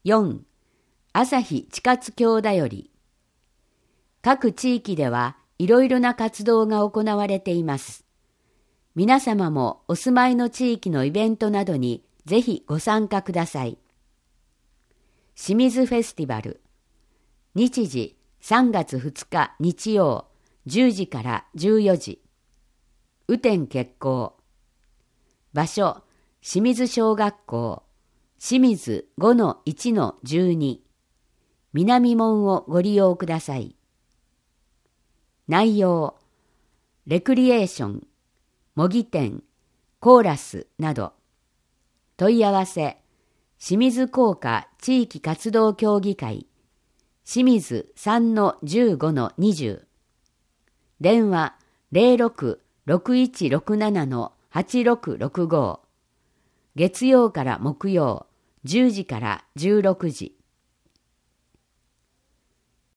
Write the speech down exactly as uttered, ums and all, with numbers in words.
よん. 朝日地活協だより。各地域ではいろいろな活動が行われています。皆様もお住まいの地域のイベントなどにぜひご参加ください。清水フェスティバル。日時さんがつふつか日曜じゅうじからじゅうよじ。雨天決行。場所清水小学校清水 ごのいちのじゅうに。南門をご利用ください。内容、レクリエーション、模擬店、コーラスなど。問い合わせ、清水工科地域活動協議会、清水 さんのじゅうごのにじゅう。電話 ゼロろく ろくいちろくなな はちろくろくご。月曜から木曜、じゅうじからじゅうろくじ。